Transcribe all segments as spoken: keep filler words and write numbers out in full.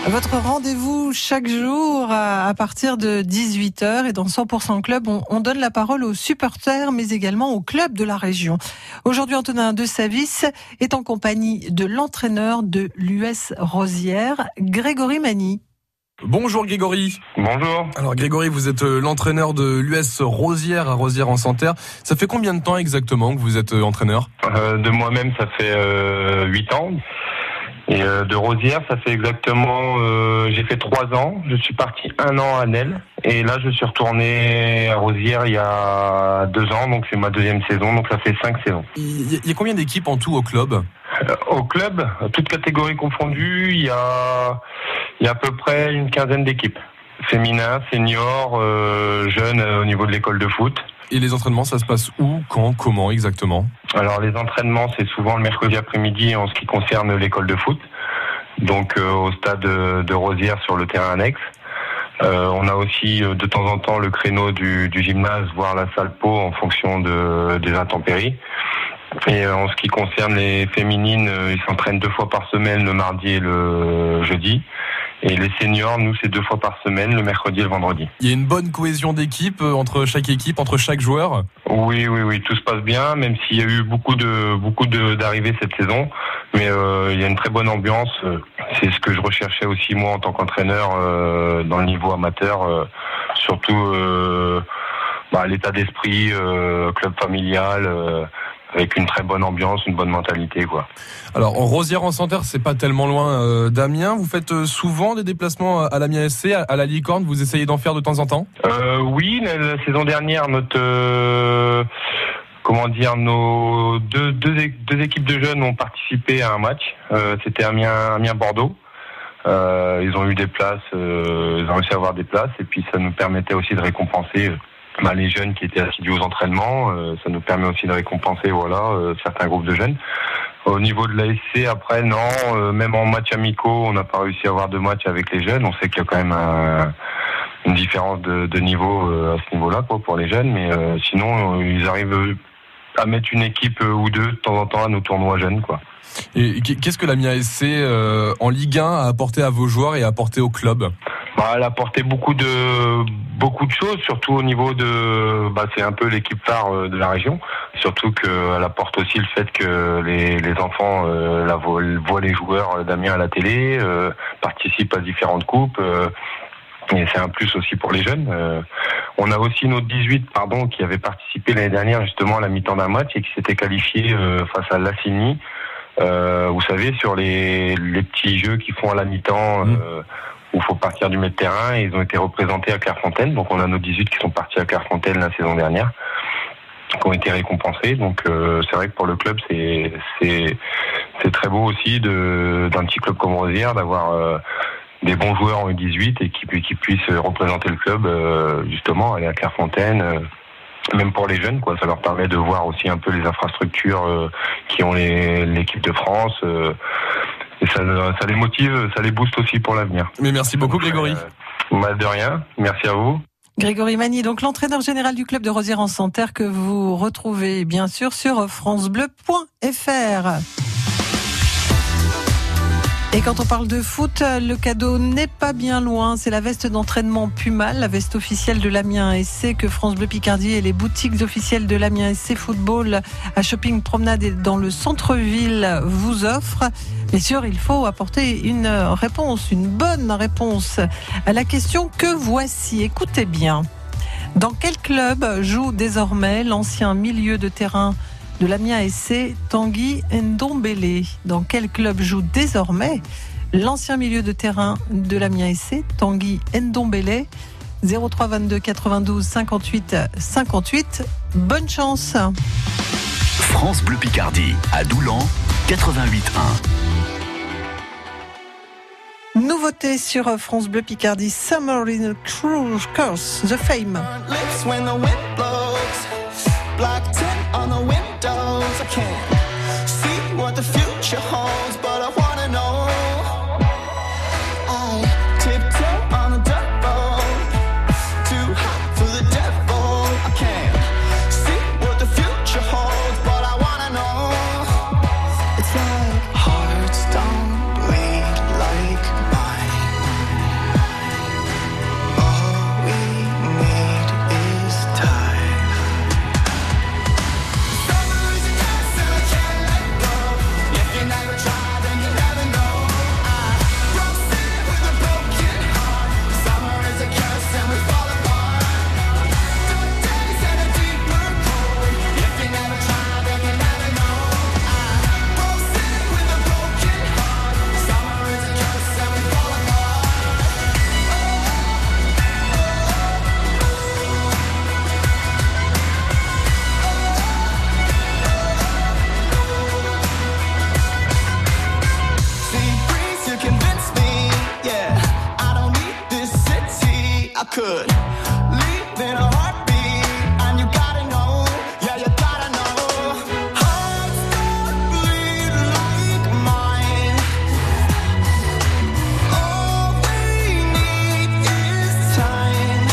Votre rendez-vous chaque jour à partir de dix-huit heures et dans cent pour cent Club, on, on donne la parole aux supporters mais également aux clubs de la région. Aujourd'hui, Antonin de Savis est en compagnie de l'entraîneur de l'U S Rosières, Grégory Magny. Bonjour Grégory. Bonjour. Alors Grégory, vous êtes l'entraîneur de l'U S Rosières à Rosières-en-Santerre. Ça fait combien de temps exactement que vous êtes entraîneur ? euh, De moi-même, ça fait euh, huit ans. Et euh, de Rosières, ça fait exactement... Euh, j'ai fait trois ans. Je suis parti un an à Nesle. Et là, je suis retourné à Rosières il y a deux ans. Donc c'est ma deuxième saison. Donc ça fait cinq saisons. Il y a combien d'équipes en tout au club ? euh, Au club, toutes catégories confondues, il y a, il y a à peu près une quinzaine d'équipes. Féminin, senior, euh, jeunes euh, au niveau de l'école de foot. Et les entraînements, ça se passe où, quand, comment exactement ? Alors les entraînements, c'est souvent le mercredi après-midi en ce qui concerne l'école de foot. Donc euh, au stade de, de Rosières sur le terrain annexe. Euh, on a aussi euh, de temps en temps le créneau du, du gymnase, voire la salle Pau en fonction de, des intempéries. Et euh, en ce qui concerne les féminines, euh, ils s'entraînent deux fois par semaine, le mardi et le jeudi. Et les seniors, nous, c'est deux fois par semaine, le mercredi et le vendredi. Il y a une bonne cohésion d'équipe entre chaque équipe, entre chaque joueur ? Oui, oui, oui, tout se passe bien, même s'il y a eu beaucoup de beaucoup de, d'arrivées cette saison. Mais euh, il y a une très bonne ambiance. C'est ce que je recherchais aussi, moi, en tant qu'entraîneur, euh, dans le niveau amateur. Euh, surtout euh, bah, l'état d'esprit, euh, club familial... Euh, avec une très bonne ambiance, une bonne mentalité, quoi. Alors, en Rosières-en-Santerre, c'est pas tellement loin euh, d'Amiens. Vous faites euh, souvent des déplacements à l'Amiens S C, à, à la Licorne. Vous essayez d'en faire de temps en temps ? euh, Oui, la, la saison dernière, notre... Euh, comment dire, nos deux, deux, deux équipes de jeunes ont participé à un match. Euh, c'était Amiens, Amiens-Bordeaux. Euh, ils ont eu des places, euh, ils ont réussi à avoir des places. Et puis, ça nous permettait aussi de récompenser... Euh, Bah, les jeunes qui étaient assidus aux entraînements, euh, ça nous permet aussi de récompenser voilà euh, certains groupes de jeunes. Au niveau de l'A S C, après non, euh, même en matchs amicaux, on n'a pas réussi à avoir de matchs avec les jeunes. On sait qu'il y a quand même un, une différence de, de niveau euh, à ce niveau-là quoi pour les jeunes, mais euh, sinon euh, ils arrivent à mettre une équipe euh, ou deux de temps en temps à nos tournois jeunes quoi. Et qu'est-ce que l'Amiens S C euh, en Ligue un a apporté à vos joueurs et a apporté au club ? Bah, elle a apporté beaucoup de beaucoup de choses, surtout au niveau de, bah, c'est un peu l'équipe phare de la région. Surtout qu'elle apporte aussi le fait que les, les enfants euh, la voient, voient les joueurs d'Amiens à la télé, euh, participent à différentes coupes. Euh, et c'est un plus aussi pour les jeunes. Euh, on a aussi nos dix-huit, pardon, qui avaient participé l'année dernière justement à la mi-temps d'un match et qui s'étaient qualifiés euh, face à Lassigny. Euh, vous savez, sur les, les petits jeux qu'ils font à la mi-temps. Euh, où il faut partir du mètre terrain, et ils ont été représentés à Clairefontaine. Donc on a nos dix-huit qui sont partis à Clairefontaine la saison dernière, qui ont été récompensés. Donc euh, c'est vrai que pour le club, c'est c'est c'est très beau aussi de d'un petit club comme Rosières d'avoir euh, des bons joueurs en U dix-huit et qui qui puissent représenter le club euh, justement aller à Clairefontaine. Euh, même pour les jeunes, quoi, ça leur permet de voir aussi un peu les infrastructures euh, qui ont les, l'équipe de France. Euh, Et ça, ça les motive, ça les booste aussi pour l'avenir. Mais merci beaucoup Grégory. Euh, bah de rien, merci à vous. Grégory Magny, donc l'entraîneur général du club de Rosières-en-Santerre que vous retrouvez bien sûr sur francebleu point f r. Et quand on parle de foot, le cadeau n'est pas bien loin. C'est la veste d'entraînement Puma, la veste officielle de l'Amiens S C que France Bleu Picardie et les boutiques officielles de l'Amiens S C Football à Shopping Promenade et dans le centre-ville vous offrent. Bien sûr, il faut apporter une réponse, une bonne réponse à la question que voici. Écoutez bien. Dans quel club joue désormais l'ancien milieu de terrain de l'Amiens S C, Tanguy Ndombele? Dans quel club joue désormais l'ancien milieu de terrain de l'Amiens S C, Tanguy Ndombele? zéro trois vingt-deux quatre-vingt-douze cinquante-huit cinquante-huit. Bonne chance. France Bleu Picardie à Doulan quatre-vingt-huit un. Nouveauté sur France Bleu Picardie, Summer in a Cruise Course, The Fame. Black tint on the windows. I can't see what the future holds, but I wanna know. I tiptoe on a dirt road, too hot for the devil. I can't see what the future holds, but I wanna know. It's like hearts don't bleed like mine. could leave in a heartbeat, and you gotta know, yeah, you gotta know. Hearts that bleed like mine. All we need is time.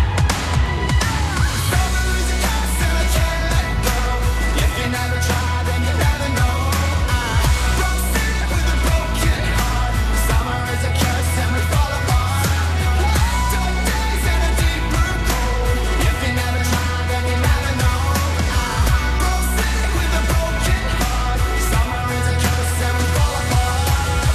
Summer is a curse and I can't let go. If you never try, then you never know. I broke city with a broken heart. Summer is a curse and we fall apart. Dark days and a deep blue cold. If you never try, then you never know. I broke city with a broken heart. Summer is a curse and we fall apart.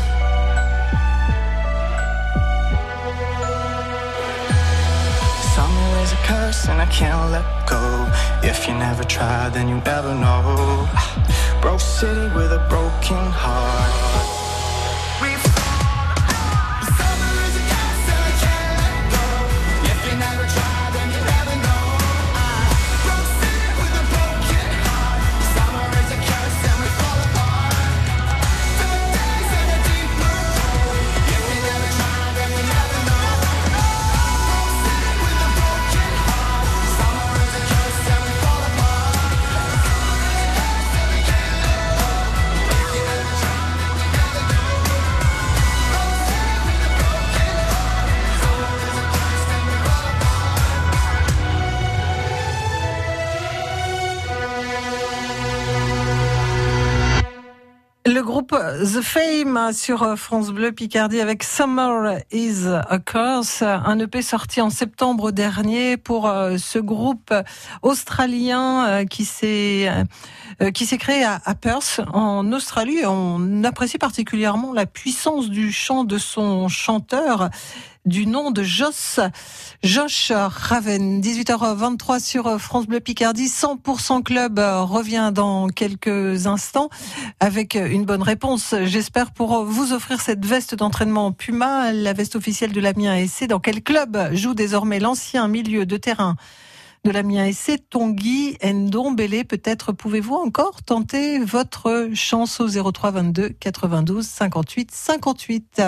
Summer is a curse and I can't let go. If you never try, then you never know. Broke city with a broken heart. We've Summer is a curse and I can't let go. If you never try, then you never know. Broke city with a broken heart. Summer is a curse and we fall apart. Dark days and a deep blue cold. If you never try, then you never know. Broke city with a broken heart. Summer is a curse and we fall apart. Le groupe The Fame sur France Bleu Picardie avec Summer is a Curse, un E P sorti en septembre dernier pour ce groupe australien qui s'est qui s'est créé à Perth en Australie. On apprécie particulièrement la puissance du chant de son chanteur du nom de Josh, Josh Raven. dix-huit heures vingt-trois sur France Bleu Picardie. cent pour cent Club revient dans quelques instants avec une bonne réponse, j'espère, pour vous offrir cette veste d'entraînement Puma, la veste officielle de l'Amiens S C. Dans quel club joue désormais l'ancien milieu de terrain de l'Amiens S C, Tanguy Ndombele? Peut-être pouvez-vous encore tenter votre chance au zéro trois vingt-deux quatre-vingt-douze cinquante-huit cinquante-huit.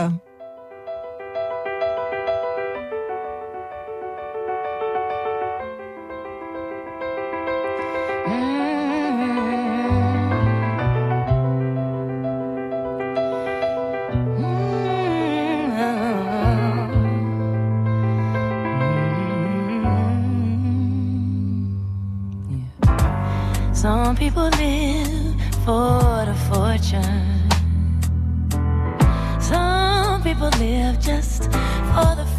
Some people live for the fortune. Some people live just for the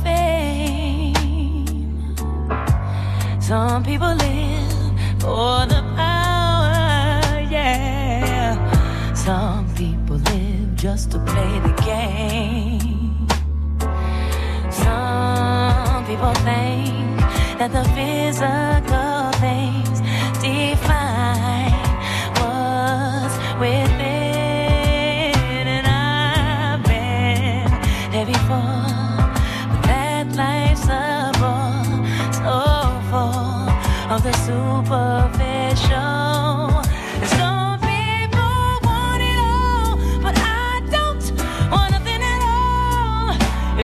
fame. Some people live for the power, yeah. Some people live just to play the game. Some people think that the physical things define